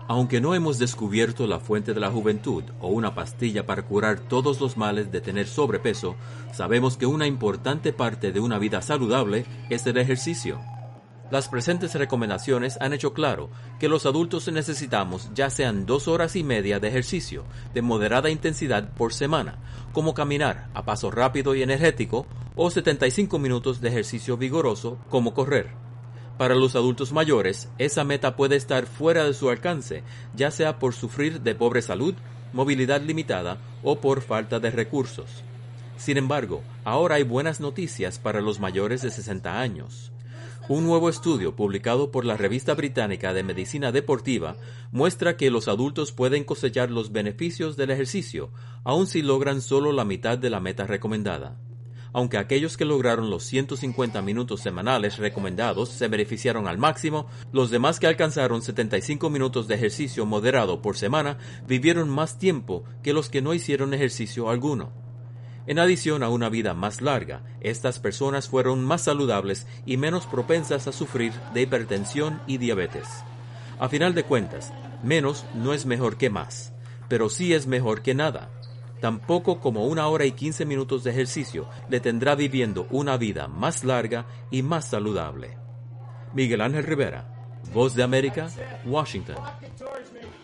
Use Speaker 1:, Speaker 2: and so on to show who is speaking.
Speaker 1: Aunque no hemos descubierto la fuente de la juventud o una pastilla para curar todos los males de tener sobrepeso, sabemos que una importante parte de una vida saludable es el ejercicio. Las presentes recomendaciones han hecho claro que los adultos necesitamos ya sean 2 horas y media de ejercicio de moderada intensidad por semana, como caminar a paso rápido y energético, o 75 minutos de ejercicio vigoroso, como correr. Para los adultos mayores, esa meta puede estar fuera de su alcance, ya sea por sufrir de pobre salud, movilidad limitada o por falta de recursos. Sin embargo, ahora hay buenas noticias para los mayores de 60 años. Un nuevo estudio publicado por la revista británica de medicina deportiva muestra que los adultos pueden cosechar los beneficios del ejercicio, aun si logran solo la mitad de la meta recomendada. Aunque aquellos que lograron los 150 minutos semanales recomendados se beneficiaron al máximo, los demás que alcanzaron 75 minutos de ejercicio moderado por semana vivieron más tiempo que los que no hicieron ejercicio alguno. En adición a una vida más larga, estas personas fueron más saludables y menos propensas a sufrir de hipertensión y diabetes. A final de cuentas, menos no es mejor que más, pero sí es mejor que nada. Tampoco como 1 hora y 15 minutos de ejercicio le tendrá viviendo una vida más larga y más saludable. Miguel Ángel Rivera, Voz de América, Washington.